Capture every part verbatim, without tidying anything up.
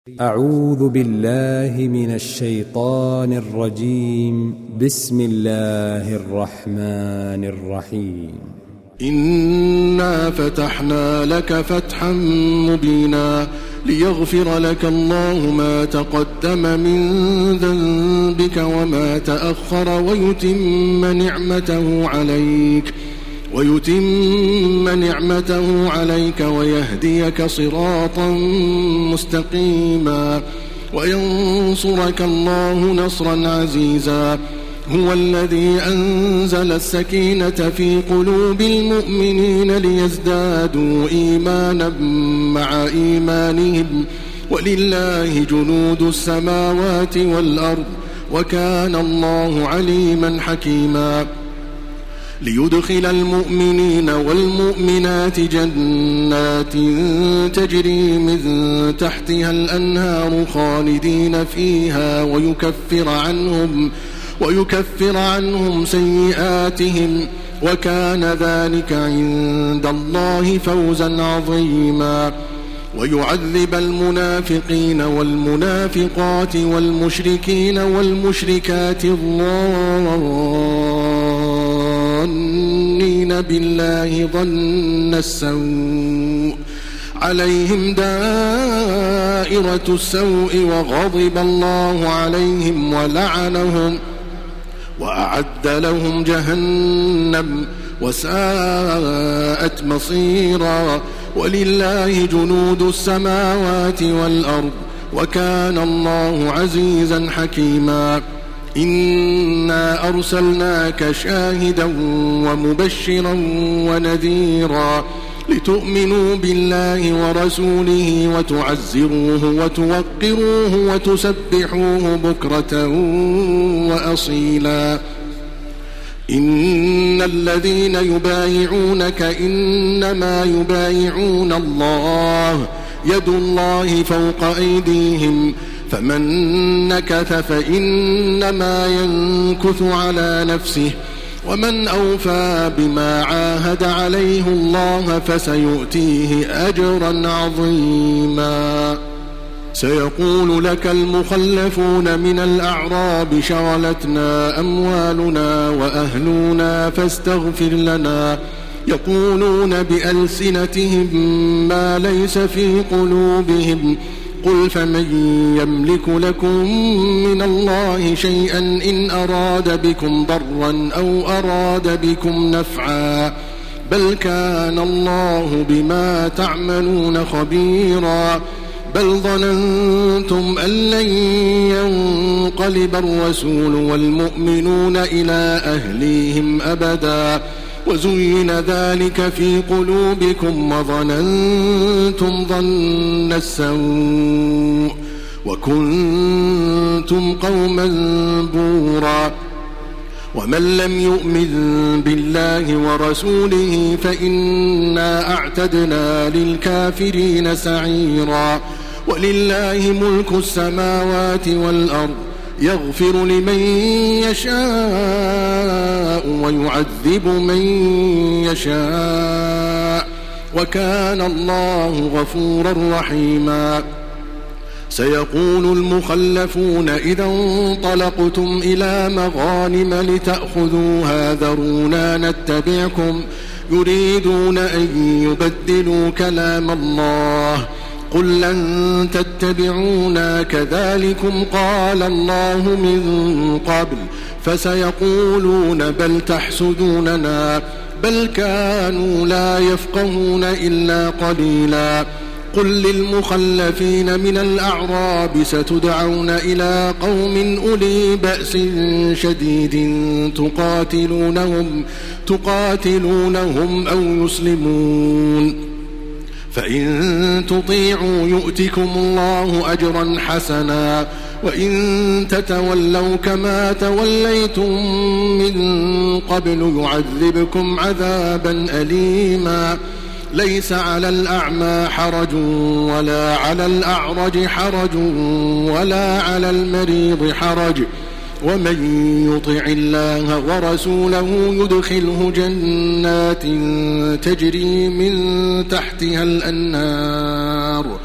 أعوذ بالله من الشيطان الرجيم. بسم الله الرحمن الرحيم. إنا فتحنا لك فتحا مبينا ليغفر لك الله ما تقدم من ذنبك وما تأخر ويتم نعمته عليك ويتم نعمته عليك ويهديك صراطا مستقيما وينصرك الله نصرا عزيزا. هو الذي أنزل السكينة في قلوب المؤمنين ليزدادوا إيمانا مع إيمانهم ولله جنود السماوات والأرض وكان الله عليما حكيما. ليدخل المؤمنين والمؤمنات جنات تجري من تحتها الأنهار خالدين فيها ويكفر عنهم ويكفر عنهم سيئاتهم وكان ذلك عند الله فوزا عظيما. ويعذب المنافقين والمنافقات والمشركين والمشركات الظانين بالله ظن السوء عليهم دائرة السوء وغضب الله عليهم ولعنهم وأعد لهم جهنم وساءت مصيرا. ولله جنود السماوات والأرض وكان الله عزيزا حكيما. إنا أرسلناك شاهدا ومبشرا ونذيرا لتؤمنوا بالله ورسوله وتعزروه وتوقروه وتسبحوه بكرة وأصيلا. إن الذين يبايعونك إنما يبايعون الله يد الله فوق أيديهم فمن نكث فإنما ينكث على نفسه ومن أوفى بما عاهد عليه الله فسيؤتيه أجرا عظيما. سيقول لك المخلفون من الأعراب شغلتنا أموالنا وأهلنا فاستغفر لنا يقولون بألسنتهم ما ليس في قلوبهم قل فمن يملك لكم من الله شيئا إن أراد بكم ضرا أو أراد بكم نفعا بل كان الله بما تعملون خبيرا. بل ظننتم أن لن ينقلب الرسول والمؤمنون إلى أهليهم أبدا وزين ذلك في قلوبكم وظننتم ظن السوء وكنتم قوما بورا. ومن لم يؤمن بالله ورسوله فإنا أعتدنا للكافرين سعيرا. ولله ملك السماوات والأرض يغفر لمن يشاء ويعذب من يشاء وكان الله غفورا رحيما. سيقول المخلفون إذا انطلقتم إلى مغانم لتأخذوها ذرونا نتبعكم يريدون أن يبدلوا كلام الله قل لن تتبعونا كذلكم قال الله من قبل فسيقولون بل تحسدوننا بل كانوا لا يفقهون إلا قليلا. قل للمخلفين من الأعراب ستدعون إلى قوم أولي بأس شديد تقاتلونهم, تقاتلونهم أو يسلمون فإن تطيعوا يؤتكم الله أجرا حسنا وإن تتولوا كما توليتم من قبل يعذبكم عذابا أليما. ليس على الأعمى حرج ولا على الأعرج حرج ولا على المريض حرج ومن يطع الله ورسوله يدخله جنات تجري من تحتها الأنهار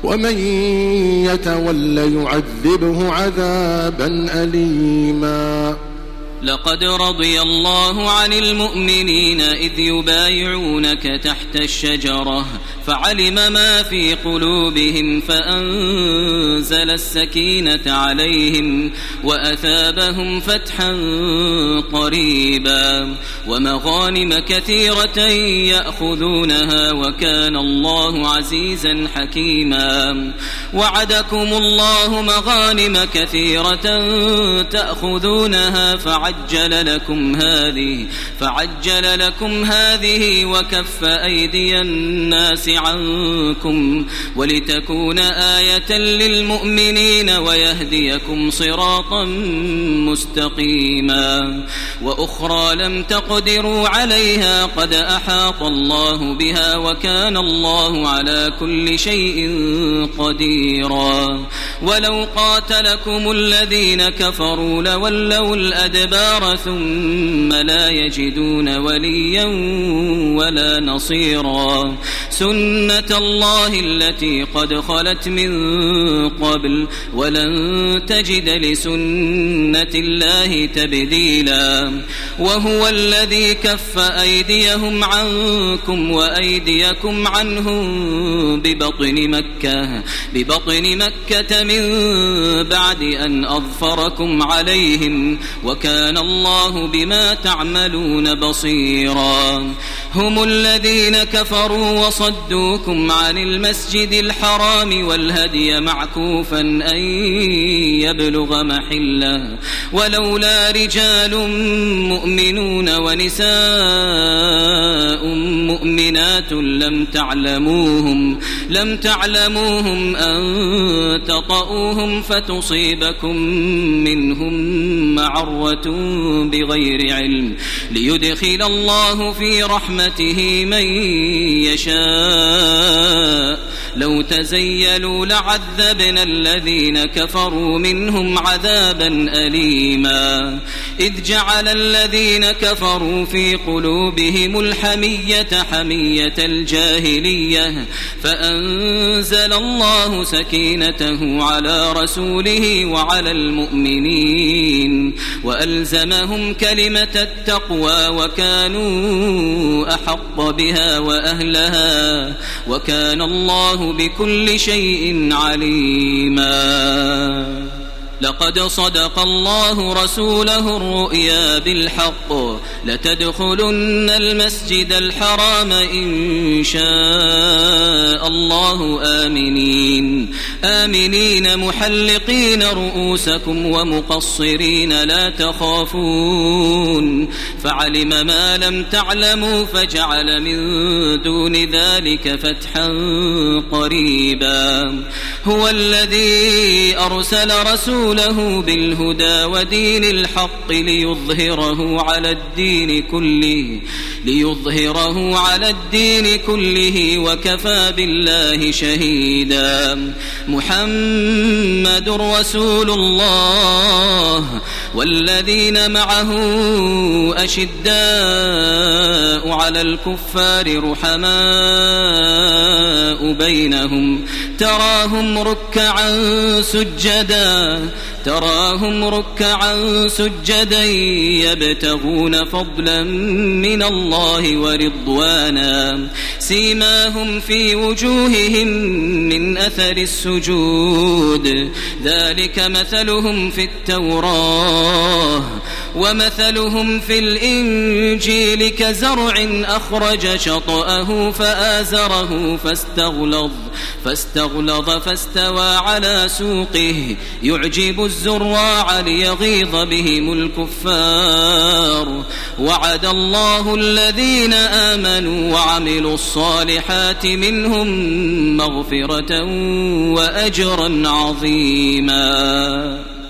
ومن يتول يعذبه عذابا أليما. لقد رضي الله عن المؤمنين إذ يبايعونك تحت الشجرة فعلم ما في قلوبهم فأنزل السكينة عليهم وأثابهم فتحا قريبا ومغانم كثيرة يأخذونها وكان الله عزيزا حكيما. وعدكم الله مغانم كثيرة تأخذونها فعجل لكم هذه فعجل لكم هذه وكف أيدي الناس عنكم ولتكون آية للمؤمنين ويهديكم صراطا مستقيما. وأخرى لم تقدروا عليها قد أحاط الله بها وكان الله على كل شيء قديرا. ولو قاتلكم الذين كفروا لولوا الأدبار ثم لا يجدون وليا ولا نصيرا. سنة الله التي قد خلت من قبل ولن تجد لسنة الله تبديلا. وهو الذي كف أيديهم عنكم وأيديكم عنهم ببطن مكة ببطن مكة من بعد أن أظفركم عليهم وكان الله بما تعملون بصيرا. هم الذين كفروا وصدوكم عن المسجد الحرام والهدي معكوفا أن يبلغ محله ولولا رجال مؤمنون ونساء مؤمنات لم تعلموهم لم تعلموهم أن تطؤوهم فتصيبكم منهم معرة بغير علم ليدخل الله في رحمته من يشاء. لو تزيلوا لعذبنا الذين كفروا منهم عذابا أليما. إذ جعل الذين كفروا في قلوبهم الحمية حمية الجاهلية فأنزل الله سكينته على رسوله وعلى المؤمنين وألزمهم كلمة التقوى وكانوا أحق بها وأهلها وكان الله بكل شيء عليما. لقد صدق الله رسوله الرؤيا بالحق لتدخلن المسجد الحرام إن شاء الله آمنين آمنين محلقين رؤوسكم ومقصرين لا تخافون فعلم ما لم تعلموا فجعل من دون ذلك فتحا قريبا. هو الذي أرسل رسوله له بالهدى ودين الحق ليظهره على الدين كله ليظهره على الدين كله وكفى بالله شهيدا. محمد رسول الله والذين معه أشداء على الكفار رحماء بينهم تراهم ركعا سجدا تراهم ركعا سجدا يبتغون فضلا من الله ورضوانا سيماهم في وجوههم من أثر السجود ذلك مثلهم في التوراة ومثلهم في الإنجيل كزرع أخرج شطأه فآزره فاستغلظ فاستغلظ فاستوى على سوقه يعجب الزراع ليغيظ بهم الكفار. وعد الله الذين آمنوا وعملوا الصالحات منهم مغفرة وأجرا عظيما.